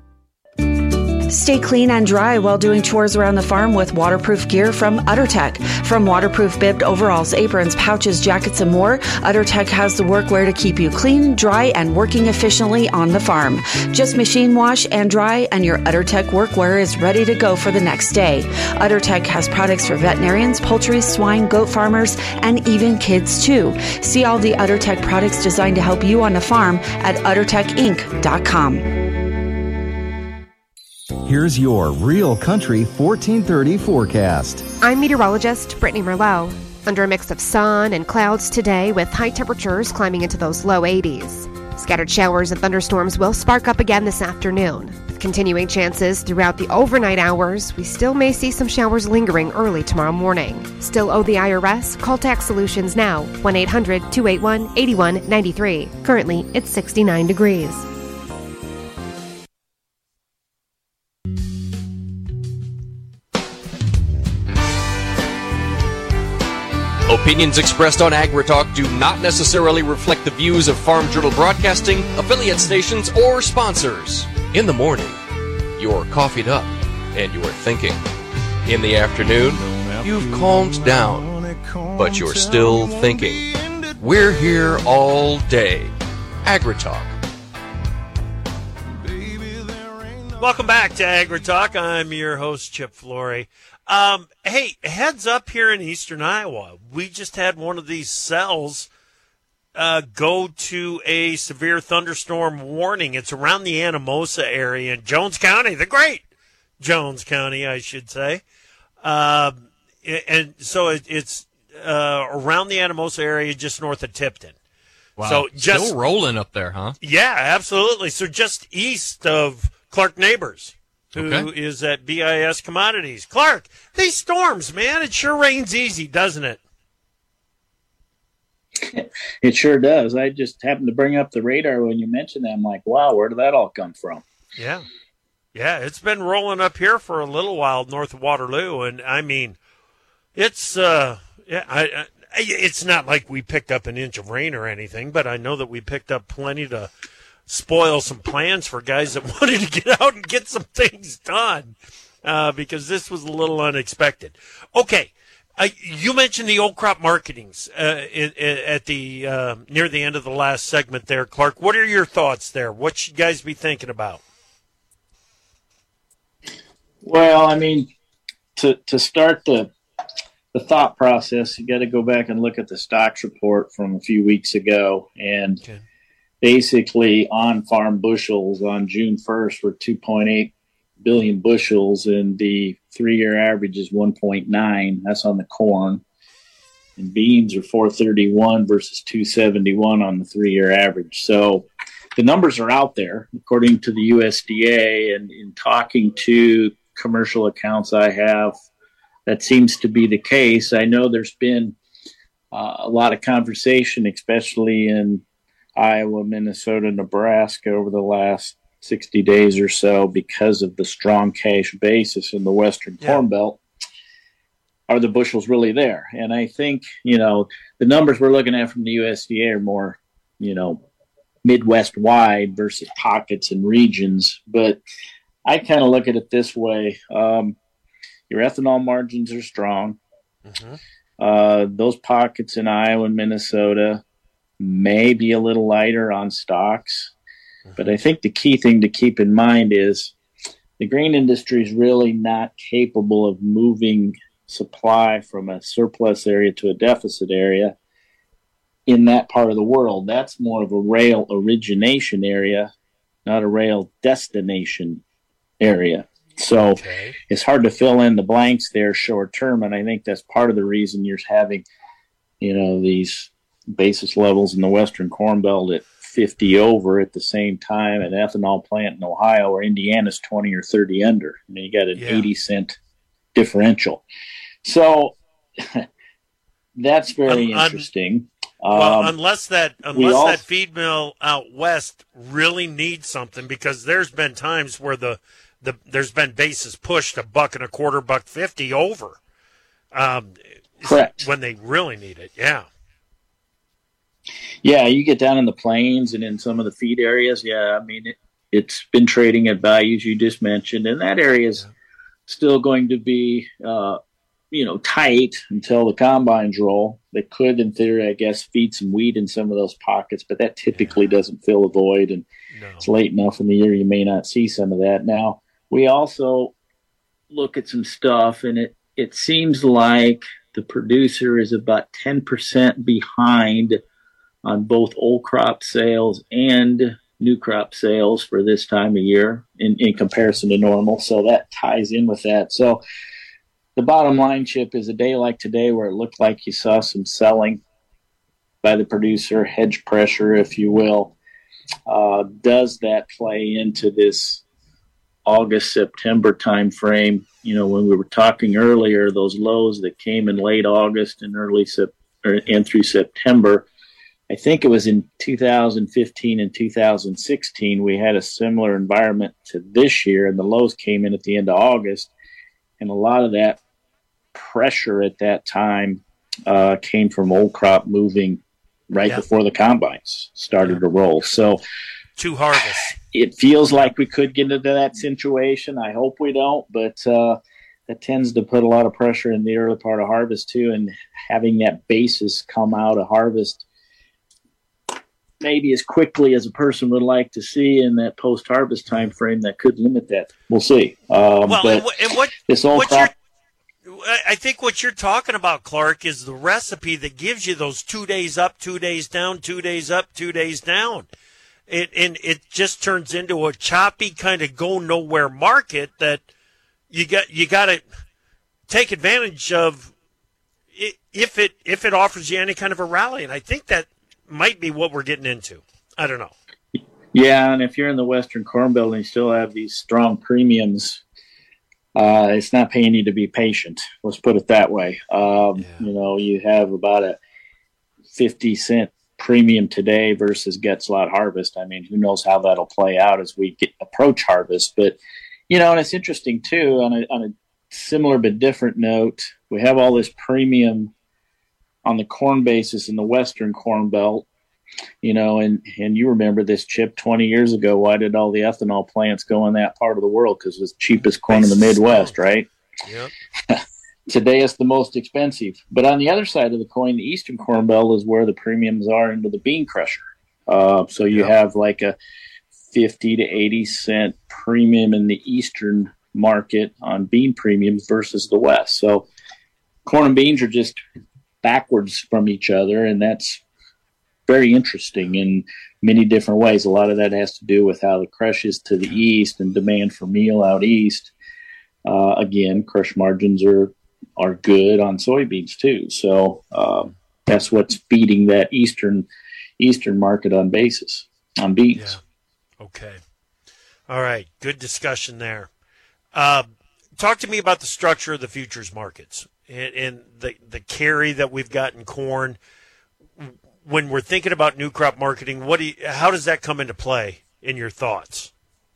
Stay clean and dry while doing chores around the farm with waterproof gear from UtterTech. From waterproof bibbed overalls, aprons, pouches, jackets, and more, UtterTech has the workwear to keep you clean, dry, and working efficiently on the farm. Just machine wash and dry, and your UtterTech workwear is ready to go for the next day. UtterTech has products for veterinarians, poultry, swine, goat farmers, and even kids too. See all the UtterTech products designed to help you on the farm at utter tech inc dot com. Here's your Real Country fourteen thirty forecast. I'm meteorologist Brittany Merlot. Under a mix of sun and clouds today, with high temperatures climbing into those low eighties. Scattered showers and thunderstorms will spark up again this afternoon. With continuing chances throughout the overnight hours, we still may see some showers lingering early tomorrow morning. Still owe the I R S? Call Tax Solutions now, one eight hundred two eight one eight one nine three. Currently, it's sixty-nine degrees. Opinions expressed on AgriTalk do not necessarily reflect the views of Farm Journal Broadcasting, affiliate stations, or sponsors. In the morning, you're coffeeed up and you're thinking. In the afternoon, you've calmed down, but you're still thinking. We're here all day. AgriTalk. Welcome back to Agri Talk. I'm your host, Chip Flory. Um, hey, heads up here in eastern Iowa. We just had one of these cells uh, go to a severe thunderstorm warning. It's around the Anamosa area in Jones County, the great Jones County, I should say. Uh, and so it, it's uh, around the Anamosa area just north of Tipton. Wow. So just, still rolling up there, huh? Yeah, absolutely. So just east of Clark Neighbors, who Okay. is at B I S Commodities. Clark, these storms, man, it sure rains easy, doesn't it? It sure does. I just happened to bring up the radar when you mentioned that. I'm like, wow, where did that all come from? Yeah. Yeah, it's been rolling up here for a little while north of Waterloo. And, I mean, it's uh, yeah, I, I, it's not like we picked up an inch of rain or anything, but I know that we picked up plenty to spoil some plans for guys that wanted to get out and get some things done uh, because this was a little unexpected. Okay. Uh, you mentioned the old crop marketings uh, in, in, at the uh, near the end of the last segment there, Clark. What are your thoughts there? What should you guys be thinking about? Well, I mean, to to start the the thought process, you got to go back and look at the stocks report from a few weeks ago, and okay. basically on-farm bushels on June first were two point eight billion bushels, and the three-year average is one point nine. That's on the corn. And beans are four thirty-one versus two seventy-one on the three-year average. So the numbers are out there, according to the U S D A. And in talking to commercial accounts I have, that seems to be the case. I know there's been uh, a lot of conversation, especially in Iowa, Minnesota, Nebraska over the last sixty days or so because of the strong cash basis in the Western yeah. Corn Belt. Are the bushels really there? And I think, you know, the numbers we're looking at from the U S D A are more, you know, Midwest wide versus pockets and regions. But I kind of look at it this way. Um, your ethanol margins are strong. Mm-hmm. Uh, those pockets in Iowa and Minnesota may be a little lighter on stocks. But I think the key thing to keep in mind is the grain industry is really not capable of moving supply from a surplus area to a deficit area in that part of the world. That's more of a rail origination area, not a rail destination area. So okay. it's hard to fill in the blanks there short term, and I think that's part of the reason you're having, you know, these basis levels in the Western Corn Belt at fifty over at the same time an ethanol plant in Ohio or Indiana's twenty or thirty under. I mean, you got an yeah. eighty cent differential. So that's very um, interesting. Well, um, unless that unless all, that feed mill out west really needs something, because there's been times where the, the there's been basis pushed a buck and a quarter, buck fifty over. Um, correct. When they really need it, yeah. Yeah, you get down in the plains and in some of the feed areas. Yeah, I mean, it, it's been trading at values you just mentioned, and that area is yeah. still going to be, uh, you know, tight until the combines roll. They could, in theory, I guess, feed some wheat in some of those pockets, but that typically yeah. doesn't fill a void, and no. it's late enough in the year you may not see some of that. Now, we also look at some stuff, and it, it seems like the producer is about ten percent behind on both old crop sales and new crop sales for this time of year in, in comparison to normal. So that ties in with that. So the bottom line, Chip, is a day like today where it looked like you saw some selling by the producer, hedge pressure, if you will. Uh, does that play into this August, September time frame? You know, when we were talking earlier, those lows that came in late August and early sep- or, and through September, I think it was in two thousand fifteen and two thousand sixteen, we had a similar environment to this year, and the lows came in at the end of August. And a lot of that pressure at that time uh, came from old crop moving right yeah. before the combines started yeah. to roll. So to harvest. It feels like we could get into that situation. I hope we don't, but uh, that tends to put a lot of pressure in the early part of harvest too, and having that basis come out of harvest maybe as quickly as a person would like to see in that post-harvest time frame, that could limit that. We'll see. Um, well, but and what, and what, this whole what crop, I think what you're talking about, Clark, is the recipe that gives you those two days up, two days down, two days up, two days down. It, and it just turns into a choppy kind of go nowhere market that you got you got to take advantage of if it if it offers you any kind of a rally. And I think that might be what we're getting into. I don't know. Yeah, and if you're in the Western Corn Belt and you still have these strong premiums, uh, it's not paying you to be patient. Let's put it that way. Um, yeah. You know, you have about a fifty cent premium today versus Getzlatt harvest. I mean, who knows how that'll play out as we get approach harvest. But, you know, and it's interesting, too, on a, on a similar but different note, we have all this premium on the corn basis in the Western Corn Belt. You know, and, and you remember this, Chip, twenty years ago, why did all the ethanol plants go in that part of the world? Because it was the cheapest corn in the Midwest, right? Yep. Today it's the most expensive. But on the other side of the coin, the Eastern Corn Belt is where the premiums are into the bean crusher. Uh, so you yep. have like a fifty to eighty cent premium in the Eastern market on bean premiums versus the West. So corn and beans are just backwards from each other, and that's very interesting in many different ways. A lot of that has to do with how the crush is to the east and demand for meal out east. Uh, again, crush margins are are good on soybeans too. So uh, that's what's feeding that eastern eastern market on basis on beans. Yeah. Okay. All right. Good discussion there. Uh, talk to me about the structure of the futures markets and, and the the carry that we've got in corn. When we're thinking about new crop marketing, what do you, how does that come into play in your thoughts?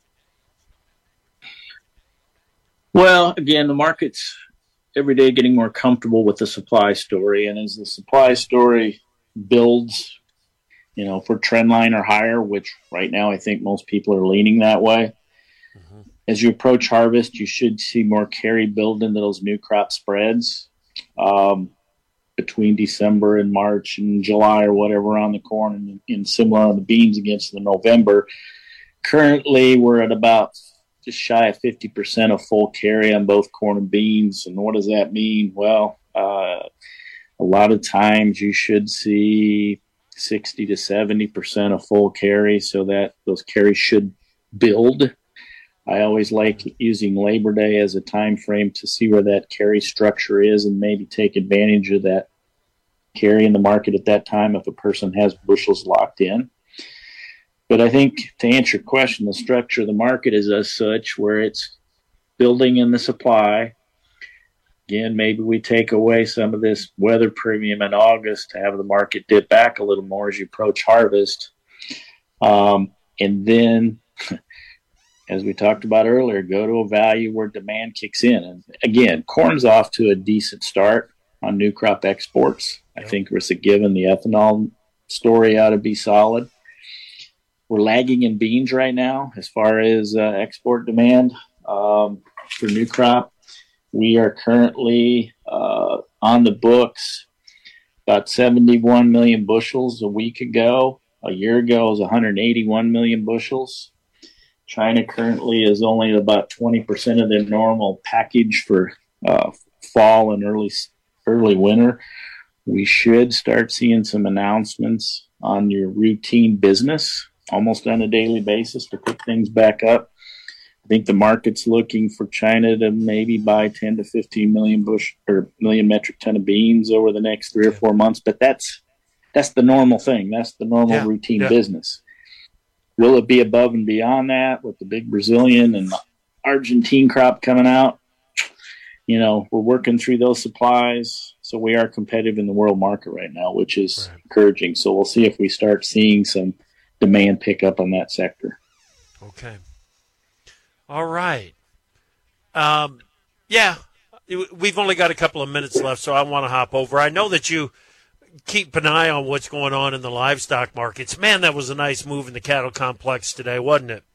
Well, again, the market's every day getting more comfortable with the supply story. And as the supply story builds, you know, for trend line or higher, which right now I think most people are leaning that way, mm-hmm. as you approach harvest, you should see more carry build into those new crop spreads. Um, between December and March and July or whatever on the corn, and, and similar on the beans against the November. Currently, we're at about just shy of fifty percent of full carry on both corn and beans. And what does that mean? Well, uh, a lot of times you should see sixty to seventy percent of full carry, so that those carries should build. I always like using Labor Day as a time frame to see where that carry structure is and maybe take advantage of that carry in the market at that time if a person has bushels locked in. But I think to answer your question, the structure of the market is as such where it's building in the supply. Again, maybe we take away some of this weather premium in August to have the market dip back a little more as you approach harvest. Um, and then as we talked about earlier, go to a value where demand kicks in. And again, corn's off to a decent start on new crop exports. I think it's a given. The ethanol story ought to be solid. We're lagging in beans right now as far as uh, export demand um, for new crop. We are currently uh, on the books about seventy-one million bushels a week ago. A year ago it was one hundred eighty-one million bushels. China currently is only about twenty percent of their normal package for uh, fall and early early winter. We should start seeing some announcements on your routine business almost on a daily basis to pick things back up. I think the market's looking for China to maybe buy ten to fifteen million bush or million metric ton of beans over the next three or four months. But that's that's the normal thing. That's the normal yeah, routine yeah. business. Will it be above and beyond that with the big Brazilian and Argentine crop coming out? You know, we're working through those supplies, so we are competitive in the world market right now, which is right. encouraging. So we'll see if we start seeing some demand pick up on that sector. Okay. All right. Um, yeah, we've only got a couple of minutes left, so I want to hop over. I know that you keep an eye on what's going on in the livestock markets. Man, that was a nice move in the cattle complex today, wasn't it?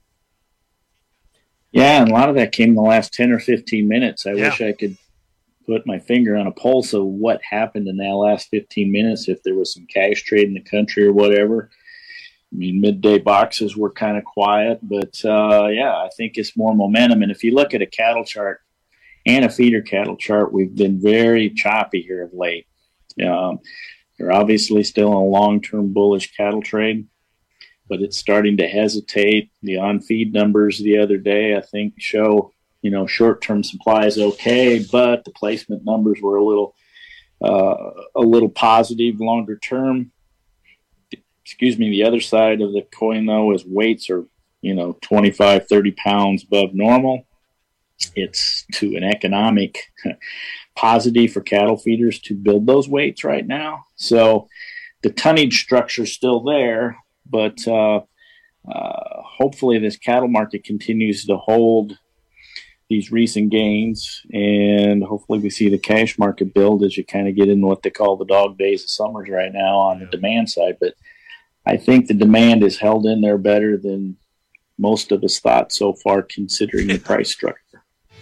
Yeah, and a lot of that came in the last ten or fifteen minutes. I yeah. wish I could put my finger on a pulse of what happened in that last fifteen minutes, if there was some cash trade in the country or whatever. I mean, midday boxes were kind of quiet, but uh, yeah, I think it's more momentum. And if you look at a cattle chart and a feeder cattle chart, we've been very choppy here of late. Um, they're obviously still in a long-term bullish cattle trade, but it's starting to hesitate. The on-feed numbers the other day, I think, show, you know, short-term supply is okay, but the placement numbers were a little, uh, a little positive longer term. Excuse me. The other side of the coin, though, is weights are, you know, twenty-five, thirty pounds above normal. It's to an economic positive for cattle feeders to build those weights right now. So the tonnage structure is still there, but uh, uh, hopefully this cattle market continues to hold these recent gains, and hopefully we see the cash market build as you kind of get into what they call the dog days of summers right now on the demand side. But I think the demand is held in there better than most of us thought so far, considering the price structure.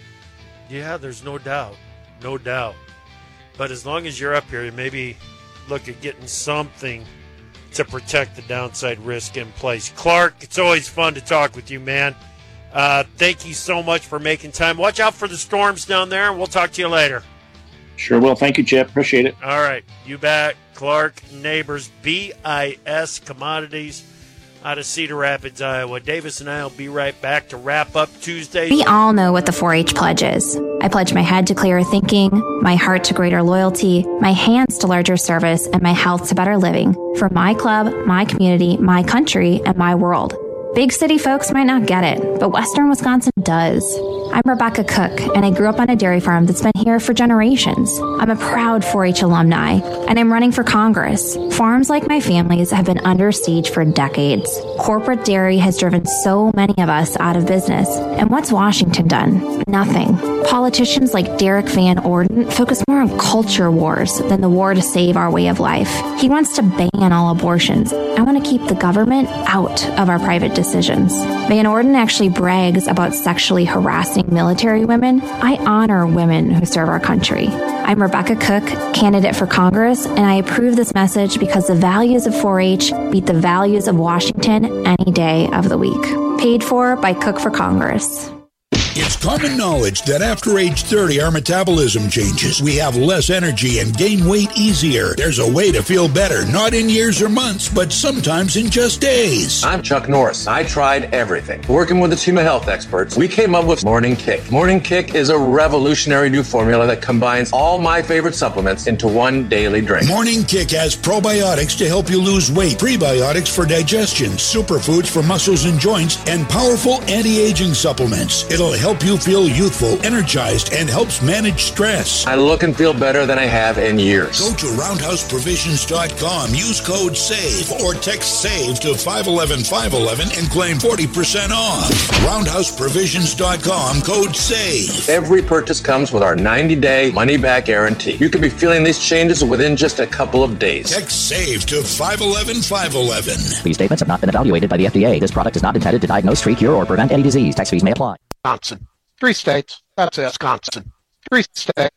Yeah, there's no doubt. No doubt. But as long as you're up here, maybe look at getting something to protect the downside risk in place. Clark, it's always fun to talk with you, man. Uh, thank you so much for making time. Watch out for the storms down there, and we'll talk to you later. Sure will. Thank you, Chip. Appreciate it. All right. You bet. Clark Neighbors, B I S Commodities out of Cedar Rapids, Iowa. Davis and I will be right back to wrap up Tuesday. We all know what the four H pledge is. I pledge my head to clearer thinking, my heart to greater loyalty, my hands to larger service, and my health to better living for my club, my community, my country, and my world. Big city folks might not get it, but Western Wisconsin does. I'm Rebecca Cook, and I grew up on a dairy farm that's been here for generations. I'm a proud four H alumni, and I'm running for Congress. Farms like my family's have been under siege for decades. Corporate dairy has driven so many of us out of business. And what's Washington done? Nothing. Politicians like Derek Van Orden focus more on culture wars than the war to save our way of life. He wants to ban all abortions. I want to keep the government out of our private decisions. Van Orden actually brags about sexually harassing military women. I honor women who serve our country. I'm Rebecca Cook, candidate for Congress, and I approve this message because the values of four H beat the values of Washington any day of the week. Paid for by Cook for Congress. It's common knowledge that after age thirty, our metabolism changes. We have less energy and gain weight easier. There's a way to feel better, not in years or months, but sometimes in just days. I'm Chuck Norris. I tried everything. Working with the team of health experts, we came up with Morning Kick. Morning Kick is a revolutionary new formula that combines all my favorite supplements into one daily drink. Morning Kick has probiotics to help you lose weight, prebiotics for digestion, superfoods for muscles and joints, and powerful anti-aging supplements. It'll help you feel youthful, energized, and helps manage stress. I look and feel better than I have in years. Go to roundhouse provisions dot com, use code SAVE, or text SAVE to five one one five one one and claim forty percent off. roundhouse provisions dot com, code SAVE. Every purchase comes with our ninety-day money-back guarantee. You can be feeling these changes within just a couple of days. Text SAVE to five one one five one one. These statements have not been evaluated by the F D A. This product is not intended to diagnose, treat, cure, or prevent any disease. Tax fees may apply. Wisconsin. Three states. That's it. Wisconsin. Three states.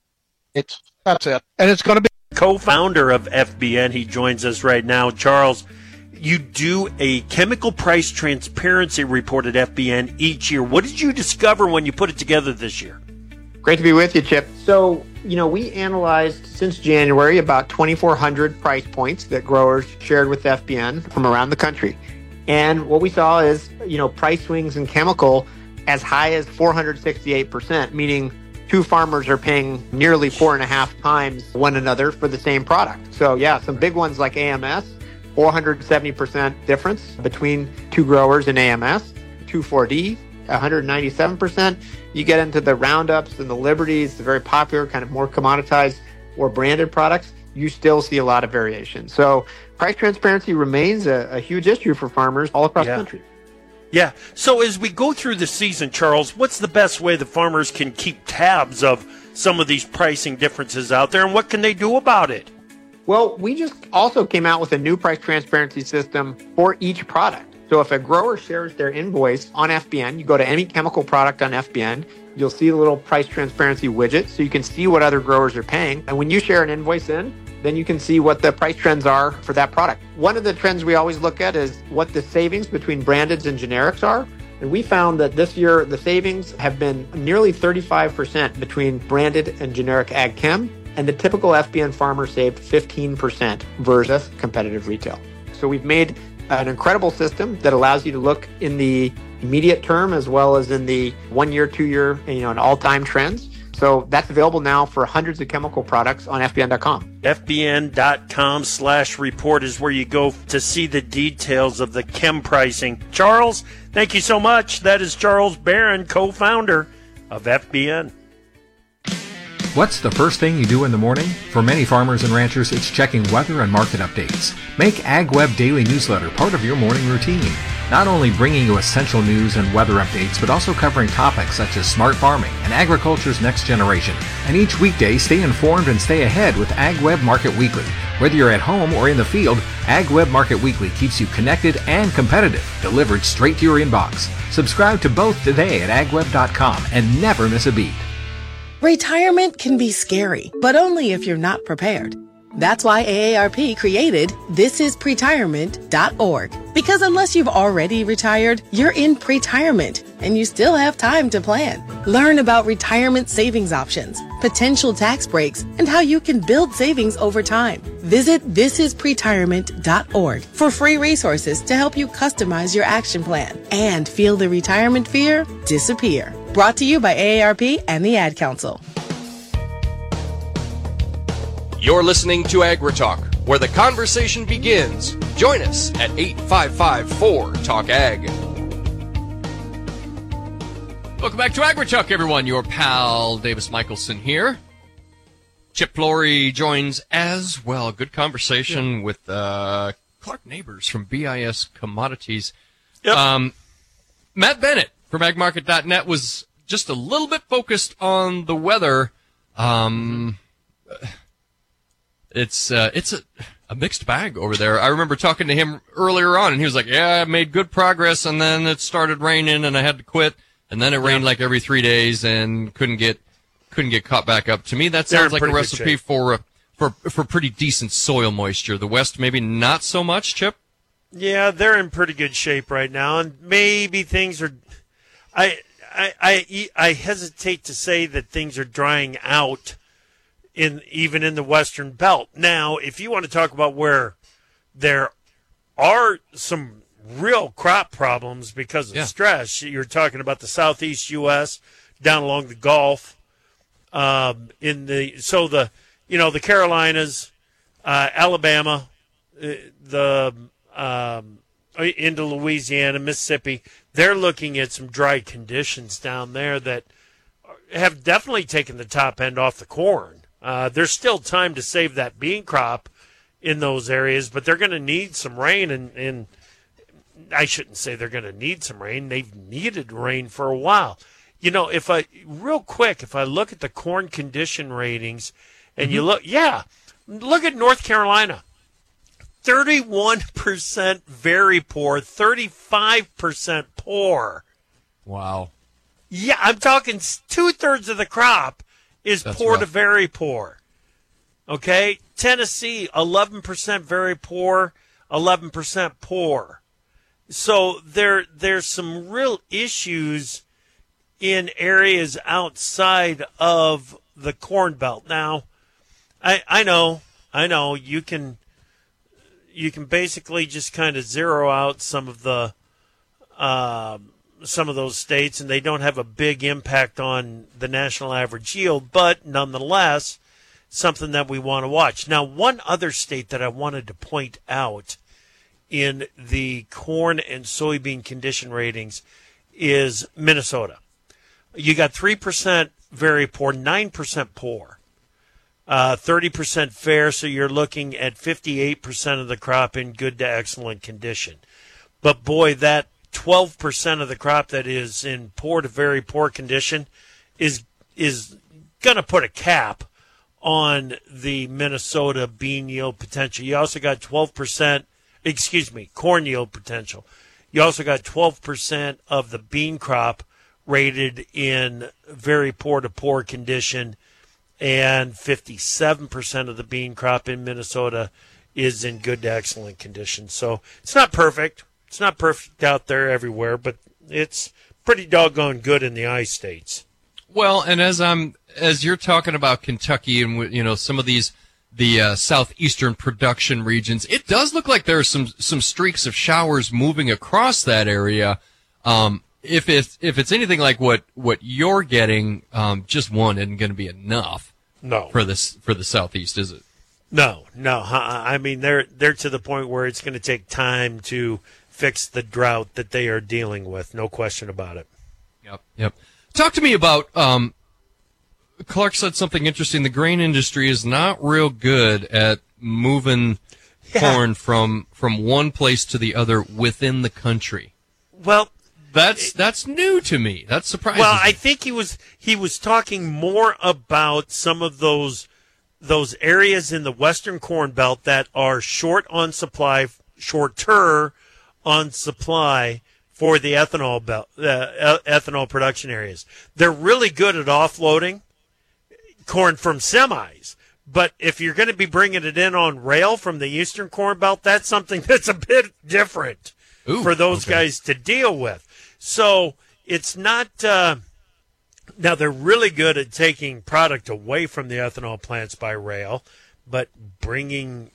That's it. And it's going to be co-founder of F B N. He joins us right now. Charles, you do a chemical price transparency report at F B N each year. What did you discover when you put it together this year? Great to be with you, Chip. So, you know, we analyzed since January about twenty-four hundred price points that growers shared with F B N from around the country. And what we saw is, you know, price swings in chemical as high as four hundred sixty-eight percent, meaning two farmers are paying nearly four and a half times one another for the same product. So yeah, some big ones like A M S, four hundred seventy percent difference between two growers in A M S, two four D, one hundred ninety-seven percent. You get into the Roundups and the Liberties, the very popular kind of more commoditized or branded products, you still see a lot of variation. So price transparency remains a, a huge issue for farmers all across yeah. the country. Yeah. So as we go through the season, Charles, what's the best way the farmers can keep tabs of some of these pricing differences out there, and what can they do about it? Well, we just also came out with a new price transparency system for each product. So if a grower shares their invoice on F B N, you go to any chemical product on F B N, you'll see a little price transparency widget so you can see what other growers are paying. And when you share an invoice in, then you can see what the price trends are for that product. One of the trends we always look at is what the savings between brandeds and generics are. And we found that this year, the savings have been nearly thirty-five percent between branded and generic ag chem, and the typical F B N farmer saved fifteen percent versus competitive retail. So we've made an incredible system that allows you to look in the immediate term as well as in the one year, two year, you know, and all-time trends. So that's available now for hundreds of chemical products on F B N dot com. F B N dot com slash report is where you go to see the details of the chem pricing. Charles, thank you so much. That is Charles Barron, co-founder of F B N. What's the first thing you do in the morning? For many farmers and ranchers, it's checking weather and market updates. Make AgWeb Daily Newsletter part of your morning routine. Not only bringing you essential news and weather updates, but also covering topics such as smart farming and agriculture's next generation. And each weekday, stay informed and stay ahead with AgWeb Market Weekly. Whether you're at home or in the field, AgWeb Market Weekly keeps you connected and competitive, delivered straight to your inbox. Subscribe to both today at ag web dot com and never miss a beat. Retirement can be scary, but only if you're not prepared. That's why A A R P created this is pretirement dot org. Because unless you've already retired, you're in pretirement and you still have time to plan. Learn about retirement savings options, potential tax breaks, and how you can build savings over time. Visit this is pretirement dot org for free resources to help you customize your action plan and feel the retirement fear disappear. Brought to you by A A R P and the Ad Council. You're listening to AgriTalk, where the conversation begins. Join us at eight five five four talk ag. Welcome back to AgriTalk, everyone. Your pal Davis Michelson here. Chip Flory joins as well. Good conversation yeah. with uh, Clark Neighbors from B I S Commodities. Yep. Um, Matt Bennett from ag market dot net was just a little bit focused on the weather. Um, it's uh, it's a, a mixed bag over there. I remember talking to him earlier on, and he was like, yeah, I made good progress, and then it started raining, and I had to quit, and then it rained like every three days and couldn't get couldn't get caught back up. To me, that sounds like a recipe for, uh, for, for pretty decent soil moisture. The West, maybe not so much, Chip? Yeah, they're in pretty good shape right now, and maybe things are – I I I I hesitate to say that things are drying out in even in the Western Belt. Now, if you want to talk about where there are some real crop problems because of yeah. stress, you're talking about the Southeast U S, down along the Gulf, um, in the so the you know the Carolinas, uh, Alabama, uh, the um, into Louisiana, Mississippi. They're looking at some dry conditions down there that have definitely taken the top end off the corn. Uh, there's still time to save that bean crop in those areas, but they're going to need some rain. And, and I shouldn't say they're going to need some rain. They've needed rain for a while. You know, if I, real quick, if I look at the corn condition ratings and mm-hmm. you look, yeah, look at North Carolina. thirty-one percent very poor, thirty-five percent poor. Wow. Yeah, I'm talking two-thirds of the crop is That's poor rough. to very poor. Okay? Tennessee, eleven percent very poor, eleven percent poor. So there, there's some real issues in areas outside of the Corn Belt. Now, I, I know, I know, you can... You can basically just kind of zero out some of the uh, some of those states, and they don't have a big impact on the national average yield, but nonetheless, something that we want to watch. Now, one other state that I wanted to point out in the corn and soybean condition ratings is Minnesota. You got three percent very poor, nine percent poor. Uh, thirty percent fair, so you're looking at fifty-eight percent of the crop in good to excellent condition. But boy, that twelve percent of the crop that is in poor to very poor condition is is going to put a cap on the Minnesota bean yield potential. You also got twelve percent, excuse me, corn yield potential. You also got twelve percent of the bean crop rated in very poor to poor condition. and fifty-seven percent of the bean crop in Minnesota is in good to excellent condition. So it's not perfect. It's not perfect out there everywhere, but it's pretty doggone good in the I states. Well, and as I'm as you're talking about Kentucky and you know some of these the uh, southeastern production regions, it does look like there are some some streaks of showers moving across that area. Um, if it's if it's anything like what what you're getting, um, just one isn't going to be enough. No, for this for the southeast, is it? No, no. I mean, they're they're to the point where it's going to take time to fix the drought that they are dealing with. No question about it. Yep, yep. Talk to me about. Um, Clark said something interesting. The grain industry is not real good at moving yeah. corn from from one place to the other within the country. Well, that's it, that's new to me. That's surprising. Well, I think he was he was talking more about some of those those areas in the Western Corn Belt that are short on supply, shorter on supply for the ethanol belt, uh, ethanol production areas. They're really good at offloading corn from semis, but if you're going to be bringing it in on rail from the Eastern Corn Belt, that's something that's a bit different Ooh, for those okay. guys to deal with. So it's not uh, now they're really good at taking product away from the ethanol plants by rail, but bringing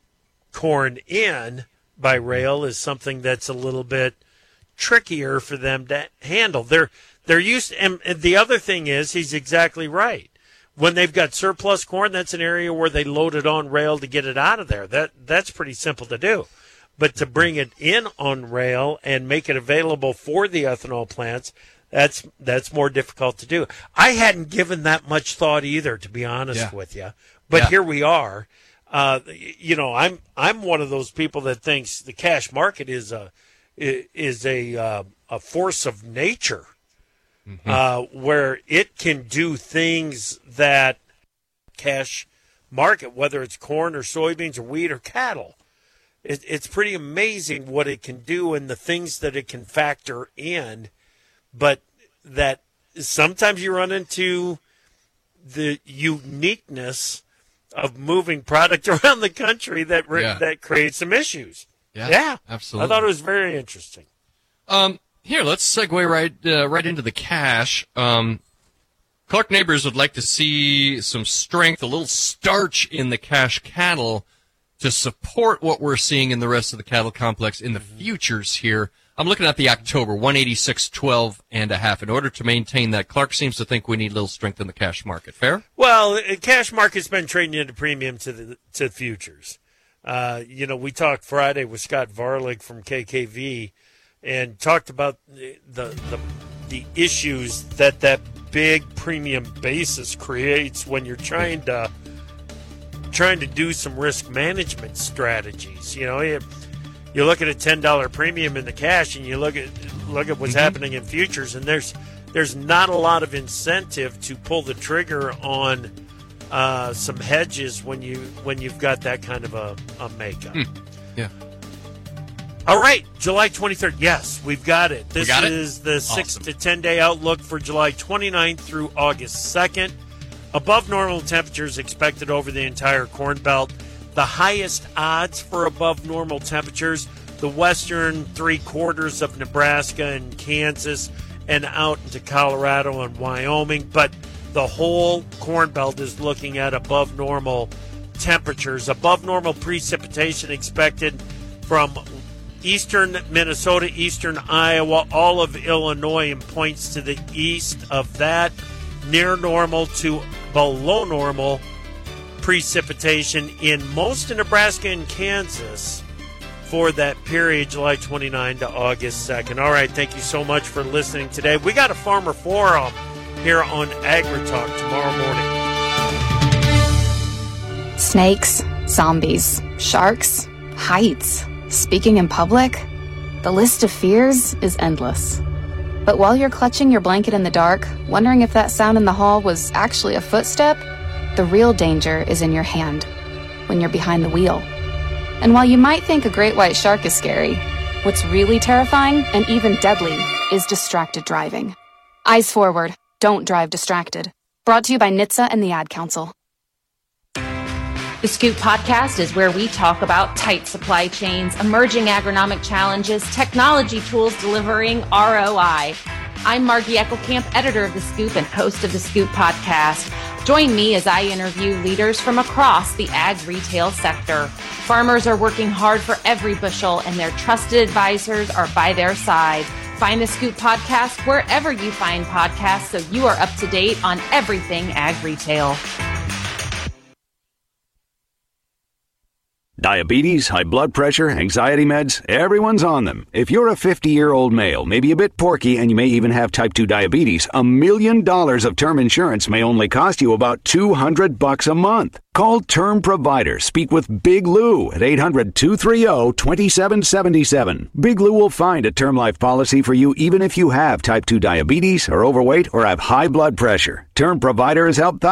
corn in by rail is something that's a little bit trickier for them to handle. They're they're used, and, and the other thing is, he's exactly right. When they've got surplus corn, that's an area where they load it on rail to get it out of there. That that's pretty simple to do. But to bring it in on rail and make it available for the ethanol plants, that's that's more difficult to do. I hadn't given that much thought either, to be honest yeah. with you. But yeah. here we are. Uh, you know, I'm I'm one of those people that thinks the cash market is a is a uh, a force of nature. Mm-hmm. Uh, where it can do things that cash market, whether it's corn or soybeans or wheat or cattle, it, it's pretty amazing what it can do and the things that it can factor in. But that sometimes you run into the uniqueness of moving product around the country that re- yeah. that creates some issues. Yeah, yeah, absolutely. I thought it was very interesting. Um. Here, let's segue right uh, right into the cash. Um, Clark Neighbors would like to see some strength, a little starch in the cash cattle to support what we're seeing in the rest of the cattle complex in the futures here. I'm looking at the October, one eighty-six twelve and a half. In order to maintain that, Clark seems to think we need a little strength in the cash market. Fair? Well, the cash market's been trading into premium to the to futures. Uh, you know, we talked Friday with Scott Varlig from K K V and talked about the, the the issues that that big premium basis creates when you're trying to trying to do some risk management strategies. You know, you, you look at a ten dollar premium in the cash, and you look at look at what's mm-hmm. happening in futures, and there's there's not a lot of incentive to pull the trigger on uh, some hedges when you when you've got that kind of a, a makeup. Hmm. Yeah. All right, July twenty-third. Yes, we've got it. This got is it? the Awesome. six to ten day outlook for July twenty-ninth through August second. Above normal temperatures expected over the entire Corn Belt. The highest odds for above normal temperatures, the western three quarters of Nebraska and Kansas and out into Colorado and Wyoming. But the whole Corn Belt is looking at above normal temperatures. Above normal precipitation expected from eastern Minnesota, eastern Iowa, all of Illinois, and points to the east of that. Near normal to below normal precipitation in most of Nebraska and Kansas for that period, July twenty-ninth to August second. All right, thank you so much for listening today. We got a Farmer Forum here on AgriTalk tomorrow morning. Snakes, zombies, sharks, heights, speaking in public. The list of fears is endless. But while you're clutching your blanket in the dark, wondering if that sound in the hall was actually a footstep, the real danger is in your hand, when you're behind the wheel. And while you might think a great white shark is scary, what's really terrifying and even deadly is distracted driving. Eyes forward, don't drive distracted. Brought to you by N H T S A and the Ad Council. The Scoop Podcast is where we talk about tight supply chains, emerging agronomic challenges, technology tools delivering R O I. I'm Margie Eckelkamp, editor of The Scoop and host of The Scoop Podcast. Join me as I interview leaders from across the ag retail sector. Farmers are working hard for every bushel, and their trusted advisors are by their side. Find The Scoop Podcast wherever you find podcasts so you are up to date on everything ag retail. Diabetes, high blood pressure, anxiety meds, everyone's on them. If you're a fifty-year-old male, maybe a bit porky, and you may even have type two diabetes, a million dollars of term insurance may only cost you about two hundred bucks a month. Call Term Provider. Speak with Big Lou at eight hundred, two three zero, two seven seven seven. Big Lou will find a term life policy for you even if you have type two diabetes, are overweight, or have high blood pressure. Term Provider has helped